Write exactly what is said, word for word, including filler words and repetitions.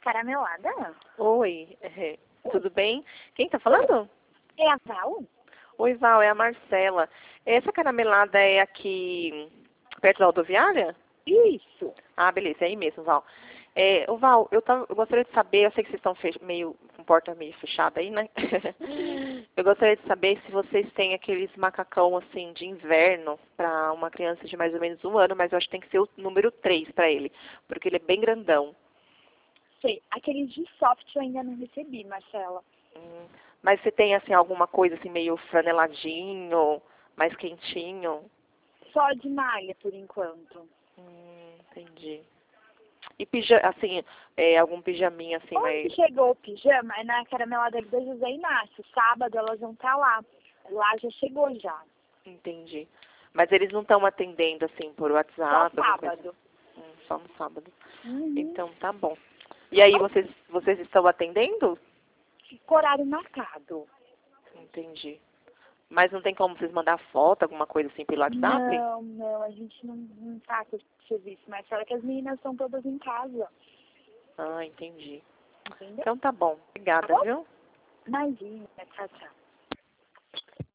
Caramelada? Oi, é, tudo bem? Quem tá falando? É a Val? Oi, Val, é a Marcela. Essa caramelada é aqui perto da rodoviária? Isso. Ah, beleza, é aí mesmo, Val. É, ô, Val, eu, tava, eu gostaria de saber, eu sei que vocês estão fech- meio com porta meio fechada aí, né? Eu gostaria de saber se vocês têm aqueles macacão assim de inverno para uma criança de mais ou menos um ano, mas eu acho que tem que ser o número três para ele, porque ele é bem grandão. Sei. Aqueles de soft eu ainda não recebi, Marcela. Hum, mas você tem assim alguma coisa assim meio franeladinho, mais quentinho? Só de malha, por enquanto. Hum, entendi. E pija, assim, é, algum pijaminha assim Onde mais. chegou o pijama é na Caramelada do José Inácio. Sábado elas vão estar lá. Lá já chegou já. Entendi. Mas eles não estão atendendo assim por Só WhatsApp, alguma coisa? sábado. Hum, só no sábado. Uhum. Então tá bom. E aí vocês vocês estão atendendo? Com horário marcado. Entendi. Mas não tem como vocês mandar foto, alguma coisa assim pelo WhatsApp? Não, não, a gente não, não tá com esse serviço, mas fala que as meninas estão todas em casa. Ah, entendi. Entendeu? Então tá bom. Obrigada, Tá bom? viu? Imagina, tchau, tchau.